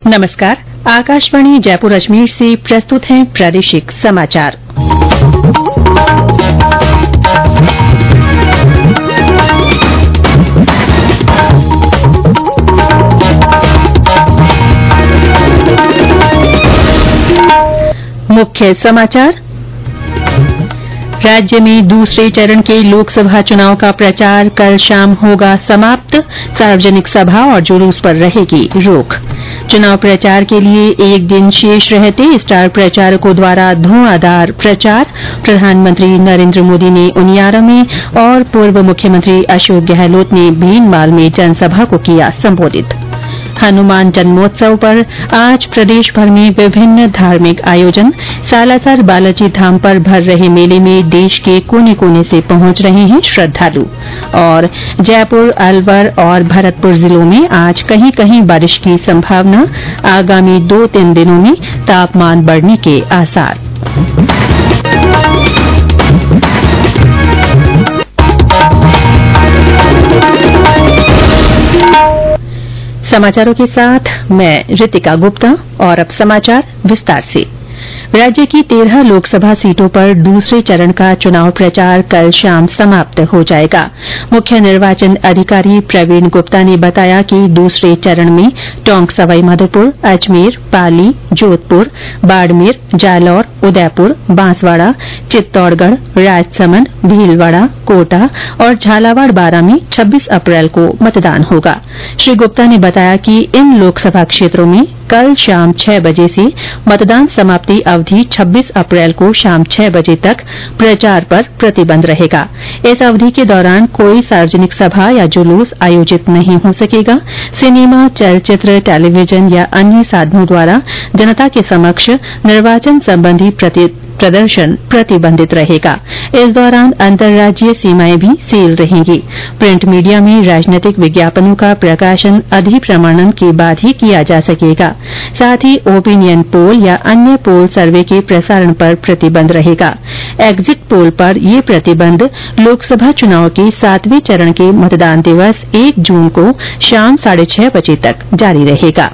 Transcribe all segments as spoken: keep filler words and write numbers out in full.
नमस्कार। आकाशवाणी जयपुर अजमेर से प्रस्तुत हैं प्रादेशिक समाचार। मुख्य समाचार। राज्य में दूसरे चरण के लोकसभा चुनाव का प्रचार कल शाम होगा समाप्त। सार्वजनिक सभा और जुलूस पर रहेगी रोक। चुनाव प्रचार के लिए एक दिन शेष रहते स्टार प्रचारकों द्वारा धुआंधार प्रचार। प्रधानमंत्री नरेंद्र मोदी ने उनियारा में और पूर्व मुख्यमंत्री अशोक गहलोत ने भीनमाल में जनसभा को किया संबोधित। हनुमान जन्मोत्सव पर आज प्रदेश भर में विभिन्न धार्मिक आयोजन। सालासर बालाजी धाम पर भर रहे मेले में देश के कोने कोने से पहुंच रहे हैं श्रद्धालु। और जयपुर, अलवर और भरतपुर जिलों में आज कहीं कहीं बारिश की संभावना। आगामी दो तीन दिनों में तापमान बढ़ने के आसार। समाचारों के साथ मैं रितिका गुप्ता। और अब समाचार विस्तार से। राज्य की तेरह लोकसभा सीटों पर दूसरे चरण का चुनाव प्रचार कल शाम समाप्त हो जाएगा। मुख्य निर्वाचन अधिकारी प्रवीण गुप्ता ने बताया कि दूसरे चरण में टोंक सवाईमाधोपुर, अजमेर, पाली, जोधपुर, बाड़मेर, जालौर, उदयपुर, बांसवाड़ा, चित्तौड़गढ़, राजसमंद, भीलवाड़ा, कोटा और झालावाड़ बारां में छब्बीस अप्रैल को मतदान होगा। श्री गुप्ता ने बताया कि इन लोकसभा क्षेत्रों में कल शाम छह बजे से मतदान समाप्ति अवधि छब्बीस अप्रैल को शाम छह बजे तक प्रचार पर प्रतिबंध रहेगा। इस अवधि के दौरान कोई सार्वजनिक सभा या जुलूस आयोजित नहीं हो सकेगा। सिनेमा, चलचित्र, टेलीविजन या अन्य साधनों द्वारा जनता के समक्ष निर्वाचन संबंधी प्रति प्रदर्शन प्रतिबंधित रहेगा। इस दौरान अंतर्राज्यीय सीमाएं भी सील रहेंगी। प्रिंट मीडिया में राजनीतिक विज्ञापनों का प्रकाशन अधिप्रमाणन के बाद ही किया जा सकेगा। साथ ही ओपिनियन पोल या अन्य पोल सर्वे के प्रसारण पर प्रतिबंध रहेगा। एग्जिट पोल पर यह प्रतिबंध लोकसभा चुनाव के सातवें चरण के मतदान दिवस एक जून को शाम साढ़े छह बजे तक जारी रहेगा।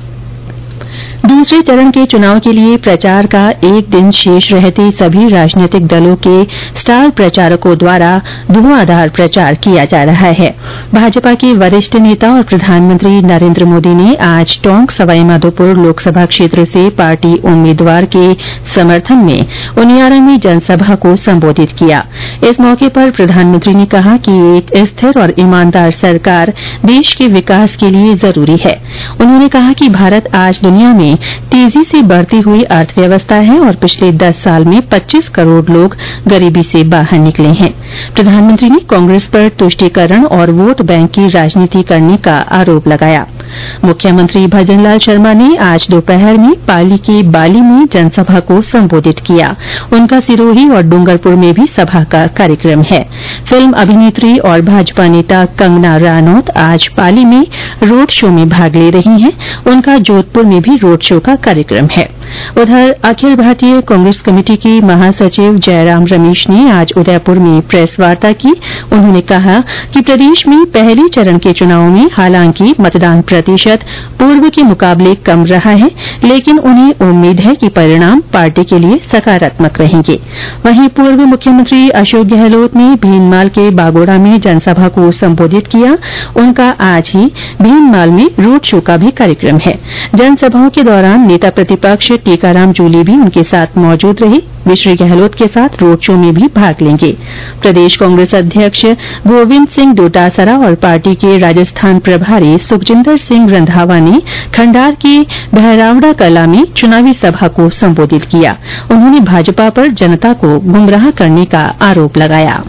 दूसरे चरण के चुनाव के लिए प्रचार का एक दिन शेष रहते सभी राजनीतिक दलों के स्टार प्रचारकों द्वारा धुआंधार प्रचार किया जा रहा है। भाजपा के वरिष्ठ नेता और प्रधानमंत्री नरेंद्र मोदी ने आज टोंक सवाईमाधोपुर लोकसभा क्षेत्र से पार्टी उम्मीदवार के समर्थन में उनियारा में जनसभा को संबोधित किया। इस मौके पर प्रधानमंत्री ने कहा कि एक स्थिर और ईमानदार सरकार देश के विकास के लिए जरूरी है। उन्होंने कहा कि भारत आज दुनिया में तेजी से बढ़ती हुई अर्थव्यवस्था है और पिछले दस साल में पच्चीस करोड़ लोग गरीबी से बाहर निकले हैं। प्रधानमंत्री ने कांग्रेस पर तुष्टीकरण और वोट बैंक की राजनीति करने का आरोप लगाया। मुख्यमंत्री भजनलाल शर्मा ने आज दोपहर में पाली के बाली में जनसभा को संबोधित किया। उनका सिरोही और डूंगरपुर में भी सभा का कार्यक्रम है। फिल्म अभिनेत्री और भाजपा नेता कंगना रनौत आज पाली में रोड शो में भाग ले रही हैं। उनका जोधपुर में भी रोड शो का कार्यक्रम है। उधर अखिल भारतीय कांग्रेस कमेटी के महासचिव जयराम रमेश ने आज उदयपुर में प्रेस वार्ता की। उन्होंने कहा कि प्रदेश में पहले चरण के चुनाव में हालांकि मतदान प्रतिशत पूर्व के मुकाबले कम रहा है, लेकिन उन्हें उम्मीद है कि परिणाम पार्टी के लिए सकारात्मक रहेंगे। वहीं पूर्व मुख्यमंत्री अशोक गहलोत ने भीनमाल के बागोड़ा में जनसभा को संबोधित किया। उनका आज ही भीनमाल में रोड शो का भी कार्यक्रम है। जनसभाओं के दौरान नेता प्रतिपक्ष टीकाराम जूली भी उनके साथ मौजूद रहे। वे श्री गहलोत के साथ रोड शो में भी भाग लेंगे। प्रदेश कांग्रेस अध्यक्ष गोविंद सिंह डोटासरा और पार्टी के राजस्थान प्रभारी सुखजिंदर सिंह रंधावा ने खंडार के बहरावड़ा कला में चुनावी सभा को संबोधित किया। उन्होंने भाजपा पर जनता को गुमराह करने का आरोप लगाया।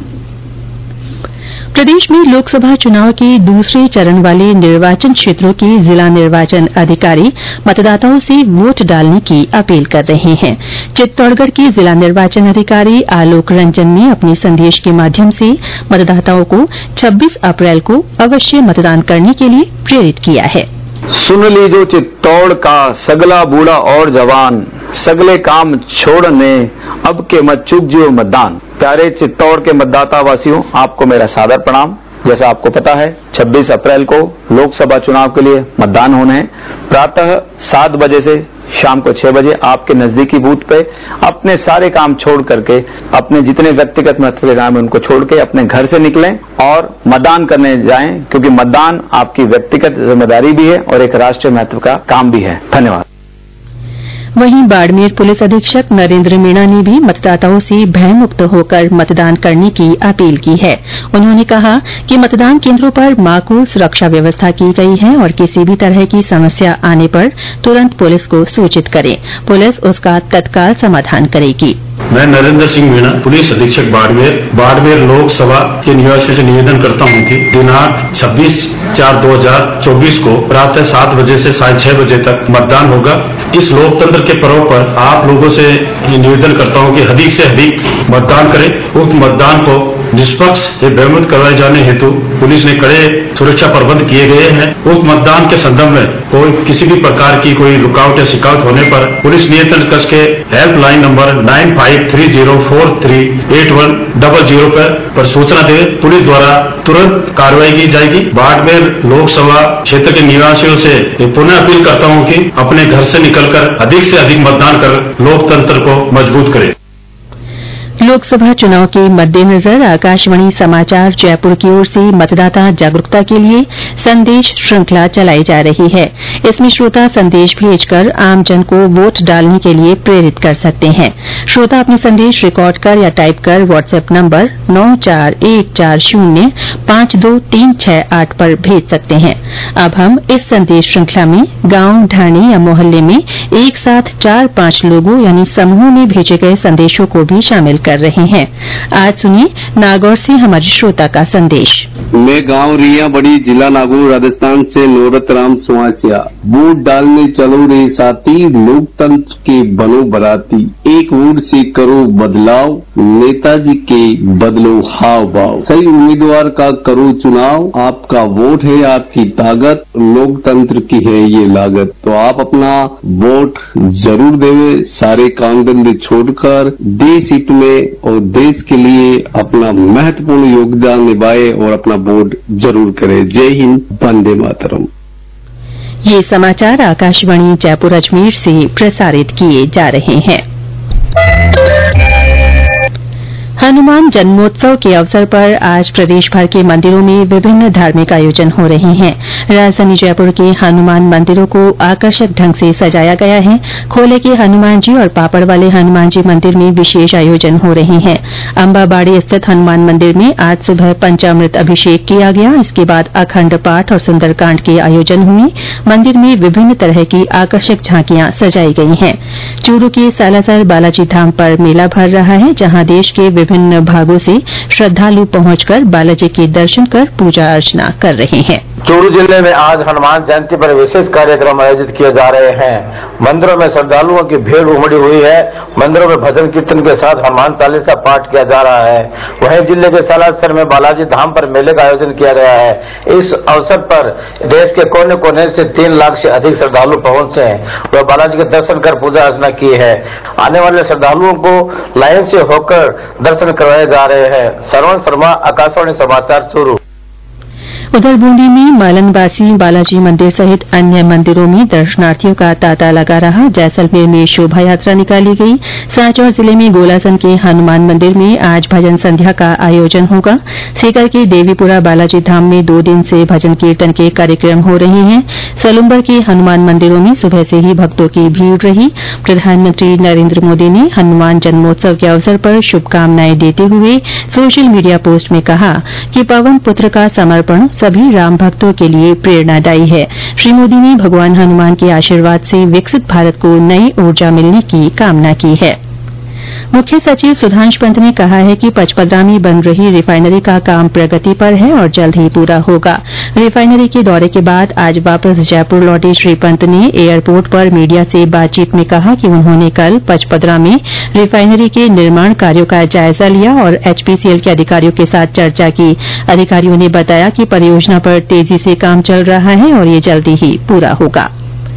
प्रदेश में लोकसभा चुनाव के दूसरे चरण वाले निर्वाचन क्षेत्रों के जिला निर्वाचन अधिकारी मतदाताओं से वोट डालने की अपील कर रहे हैं। चित्तौड़गढ़ के जिला निर्वाचन अधिकारी आलोक रंजन ने अपने संदेश के माध्यम से मतदाताओं को छब्बीस अप्रैल को अवश्य मतदान करने के लिए प्रेरित किया है। सुन लीजो चित्तौड़ का सगला बूढ़ा और जवान, सगले काम छोड़ने अब के मत चूक जियो मतदान। प्यारे चित्तौड़ के मतदाता वासियों, आपको मेरा सादर प्रणाम। जैसा आपको पता है छब्बीस अप्रैल को लोकसभा चुनाव के लिए मतदान होने हैं। प्रातः सात बजे से शाम को छह बजे आपके नजदीकी बूथ पे अपने सारे काम छोड़ करके, अपने जितने व्यक्तिगत महत्व के काम है उनको छोड़ के अपने घर से निकलें और मतदान करने जाएं, क्योंकि मतदान आपकी व्यक्तिगत जिम्मेदारी भी है और एक राष्ट्रीय महत्व का काम भी है। धन्यवाद। वहीं बाड़मेर पुलिस अधीक्षक नरेंद्र मीणा ने भी मतदाताओं से भयमुक्त होकर मतदान करने की अपील की है। उन्होंने कहा कि मतदान केंद्रों पर माकूल सुरक्षा व्यवस्था की गई है और किसी भी तरह की समस्या आने पर तुरंत पुलिस को सूचित करें। पुलिस उसका तत्काल समाधान करेगी। मैं नरेंद्र सिंह मीणा, पुलिस अधीक्षक बाड़मेर बाड़मेर लोकसभा के निवासियों से निवेदन करता हूं कि दिनांक छब्बीस चार दो हजार चौबीस को प्रातः सात बजे से साढ़े छह बजे तक मतदान होगा। इस लोकतंत्र के पर्व पर आप लोगों से निवेदन करता हूं कि अधिक से अधिक मतदान करें। उक्त मतदान को निष्पक्ष एवं भयमुक्त करवाए जाने हेतु पुलिस ने कड़े सुरक्षा प्रबंध किए गए हैं। उक्त मतदान के संदर्भ में कोई किसी भी प्रकार की कोई रुकावट या शिकायत होने पर पुलिस नियंत्रण कक्ष के helpline number nine five three zero four three eight one double zero पर, पर सूचना दे पुलिस द्वारा तुरंत कार्रवाई की जाएगी। बाड़मेर लोकसभा क्षेत्र के निवासियों से पुनः अपील करता हूं कि अपने घर से निकलकर अधिक से अधिक मतदान कर लोकतंत्र को मजबूत करें। लोकसभा चुनाव के मद्देनजर आकाशवाणी समाचार जयपुर की ओर से मतदाता जागरूकता के लिए संदेश श्रृंखला चलाई जा रही है। इसमें श्रोता संदेश भेजकर आमजन को वोट डालने के लिए प्रेरित कर सकते हैं। श्रोता अपने संदेश रिकॉर्ड कर या टाइप कर व्हाट्सएप नंबर नौ चार एक चार शून्य पांच दो तीन छह आठ पर भेज सकते हैं। अब हम इस संदेश श्रृंखला में गांव, ढाणी या मोहल्ले में एक साथ चार पांच लोगों यानी समूह में भेजे गए संदेशों को भी शामिल कर रहे हैं। आज सुनिए नागौर से हमारे श्रोता का संदेश। मैं गांव रिया बड़ी, जिला नागौर, राजस्थान से नौरत राम सुहासिया। वोट डालने चलो रे साथी, लोकतंत्र के बनो बराती, एक वोट से करो बदलाव, नेताजी के बदलो हाव भाव, सही उम्मीदवार का करो चुनाव, आपका वोट है आपकी ताकत, लोकतंत्र की है ये लागत। तो आप अपना वोट जरूर देवे, सारे काम धंधे छोड़कर देश हित में और देश के लिए अपना महत्वपूर्ण योगदान निभाए और अपना वोट जरूर करे। जय हिंद, वंदे मातरम। ये समाचार आकाशवाणी जयपुर अजमेर से प्रसारित किए जा रहे हैं। हनुमान जन्मोत्सव के अवसर पर आज प्रदेश भर के मंदिरों में विभिन्न धार्मिक आयोजन हो रहे हैं। राजधानी जयपुर के हनुमान मंदिरों को आकर्षक ढंग से सजाया गया है। खोले के हनुमान जी और पापड़ वाले हनुमान जी मंदिर में विशेष आयोजन हो रहे हैं। अंबाबाड़ी स्थित हनुमान मंदिर में आज सुबह पंचामृत अभिषेक किया गया। इसके बाद अखंड पाठ और सुंदरकांड के आयोजन हुए। मंदिर में विभिन्न तरह की आकर्षक झांकियां सजाई गई हैं। चूरू के सालासर बालाजी धाम पर मेला भर रहा है, जहां देश के विभिन्न भागों से श्रद्धालु पहुंचकर बालाजी के दर्शन कर पूजा अर्चना कर रहे हैं। चूरू जिले में आज हनुमान जयंती पर विशेष कार्यक्रम आयोजित किए जा रहे हैं। मंदिरों में श्रद्धालुओं की भीड़ उमड़ी हुई है। मंदिरों में भजन कीर्तन के साथ हनुमान चालीसा पाठ किया जा रहा है। वहीं जिले के सालासर में बालाजी धाम पर मेले का आयोजन किया गया है। इस अवसर पर देश के कोने कोने से तीन लाख से अधिक श्रद्धालु पहुंचे हैं। वह बालाजी के दर्शन कर पूजा अर्चना की है। आने वाले श्रद्धालुओं को लाइन से होकर दर्शन करवाए जा रहे हैं। श्रवण शर्मा, आकाशवाणी समाचार, चूरू। उधर बूंदी में मालनवासी बालाजी मंदिर सहित अन्य मंदिरों में दर्शनार्थियों का तांता लगा रहा। जैसलमेर में शोभा यात्रा निकाली गई। सांचौर जिले में गोलासन के हनुमान मंदिर में आज भजन संध्या का आयोजन होगा। सीकर के देवीपुरा बालाजी धाम में दो दिन से भजन कीर्तन के कार्यक्रम हो रहे हैं। सलुम्बर के हनुमान मंदिरों में सुबह से ही भक्तों की भीड़ रही। प्रधानमंत्री नरेंद्र मोदी ने हनुमान जन्मोत्सव के अवसर पर शुभकामनाएं देते हुए सोशल मीडिया पोस्ट में कहा कि पवन पुत्र का समर्पण सभी राम भक्तों के लिए प्रेरणादायी है। श्री मोदी ने भगवान हनुमान के आशीर्वाद से विकसित भारत को नई ऊर्जा मिलने की कामना की है। मुख्य सचिव सुधांश पंत ने कहा है कि पचपदरा में बन रही रिफाइनरी का काम प्रगति पर है और जल्द ही पूरा होगा। रिफाइनरी के दौरे के बाद आज वापस जयपुर लौटे श्री पंत ने एयरपोर्ट पर मीडिया से बातचीत में कहा कि उन्होंने कल पचपदरा में रिफाइनरी के निर्माण कार्यों का जायजा लिया और एचपीसीएल के अधिकारियों के साथ चर्चा की। अधिकारियों ने बताया कि परियोजना पर तेजी से काम चल रहा है और ये जल्दी ही पूरा होगा।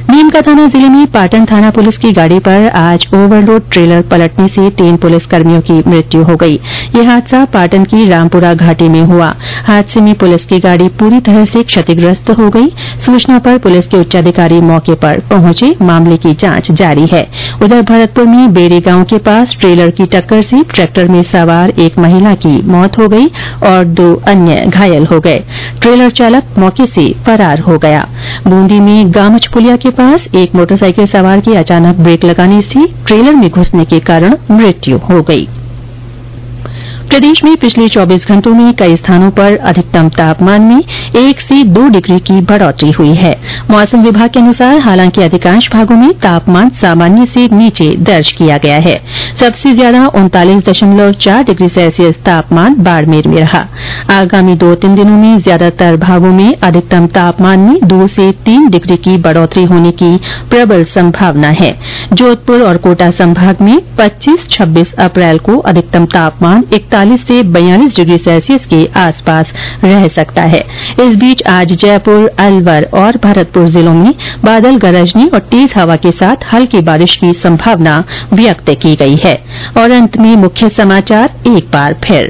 नीमकाथाना जिले में पाटन थाना पुलिस की गाड़ी पर आज ओवरलोड ट्रेलर पलटने से तीन पुलिसकर्मियों की मृत्यु हो गई। यह हादसा पाटन की रामपुरा घाटी में हुआ। हादसे में पुलिस की गाड़ी पूरी तरह से क्षतिग्रस्त हो गई। सूचना पर पुलिस के उच्चाधिकारी मौके पर पहुंचे। मामले की जांच जारी है। उधर भरतपुर में बेरी गांव के पास ट्रेलर की टक्कर से ट्रैक्टर में सवार एक महिला की मौत हो गई और दो अन्य घायल हो गए। ट्रेलर चालक मौके से फरार हो गया। बूंदी में गामच पुलिया के पास एक मोटरसाइकिल सवार की अचानक ब्रेक लगाने से ट्रेलर में घुसने के कारण मृत्यु हो गई। प्रदेश में पिछले चौबीस घंटों में कई स्थानों पर अधिकतम तापमान में एक से दो डिग्री की बढ़ोतरी हुई है। मौसम विभाग के अनुसार हालांकि अधिकांश भागों में तापमान सामान्य से नीचे दर्ज किया गया है। सबसे ज्यादा उनतालीस दशमलव चार डिग्री सेल्सियस तापमान बाड़मेर में रहा। आगामी दो तीन दिनों में ज्यादातर भागों में अधिकतम तापमान में दो से तीन डिग्री की बढ़ोतरी होने की प्रबल संभावना है। जोधपुर और कोटा संभाग में पच्चीस छब्बीस अप्रैल को अधिकतम तापमान इकतालीस से बयालीस डिग्री सेल्सियस के आसपास रह सकता है। इस बीच आज जयपुर, अलवर और भरतपुर जिलों में बादल गरजने और तेज हवा के साथ हल्की बारिश की संभावना व्यक्त की गई है। और अंत में मुख्य समाचार एक बार फिर।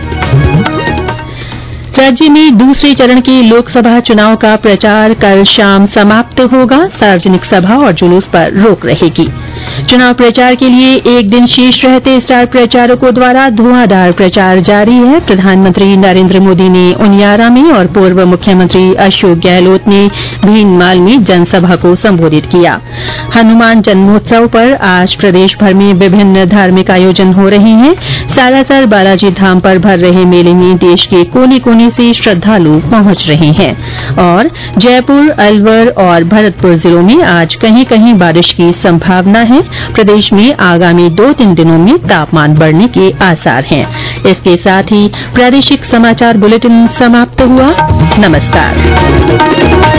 राज्य में दूसरे चरण के लोकसभा चुनाव का प्रचार कल शाम समाप्त होगा। सार्वजनिक सभा और जुलूस पर रोक रहेगी। चुनाव प्रचार के लिए एक दिन शेष रहते स्टार प्रचारकों द्वारा धुआंधार प्रचार जारी है। प्रधानमंत्री नरेंद्र मोदी ने उनियारा में और पूर्व मुख्यमंत्री अशोक गहलोत ने भीनमाल में जनसभा को संबोधित किया। हनुमान जन्मोत्सव पर आज प्रदेश भर में विभिन्न धार्मिक आयोजन हो रहे हैं। सालासर बालाजी धाम पर भर रहे मेले में देश के कोने कोने से श्रद्धालु पहुंच रहे हैं। और जयपुर, अलवर और भरतपुर जिलों में आज कहीं कहीं बारिश की संभावना है। प्रदेश में आगामी दो तीन दिनों में तापमान बढ़ने के आसार हैं। इसके साथ ही प्रादेशिक समाचार बुलेटिन समाप्त हुआ। नमस्कार।